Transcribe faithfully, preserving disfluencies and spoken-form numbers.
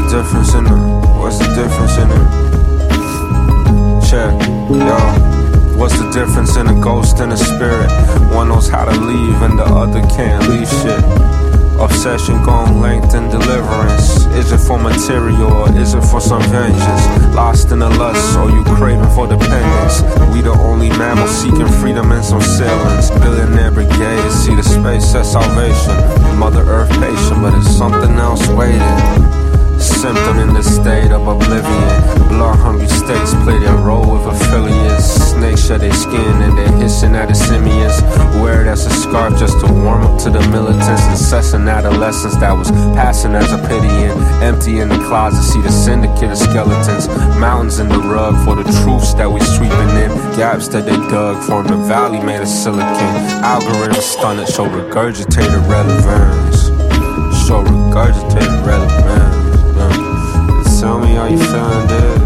difference in it? What's the difference in it? Check, yo. What's the difference in a ghost and a spirit? One knows how to leave and the other can't leave shit. Obsession gone length and deliverance. Is it for material or is it for some vengeance? Lost in the lust or you craving for dependence? We the only mammals seeking freedom in some ceilings. Billionaire brigade, see the space as salvation. Mother Earth patient, but it's something else waiting. Symptom in the state of oblivion. Blood-hungry states play their role with affiliates. Snakes shed their skin and they're hissing at the simians. Wear it as a scarf just to warm up to the militants. Incessant adolescence that was passing as a pity. And empty in the closet, see the syndicate of skeletons. Mountains in the rug for the truths that we sweeping in. Gaps that they dug form the valley made of silicon. Algorithms stunned, show regurgitated relevance. Show regurgitated relevance. Tell me how you feeling, dude.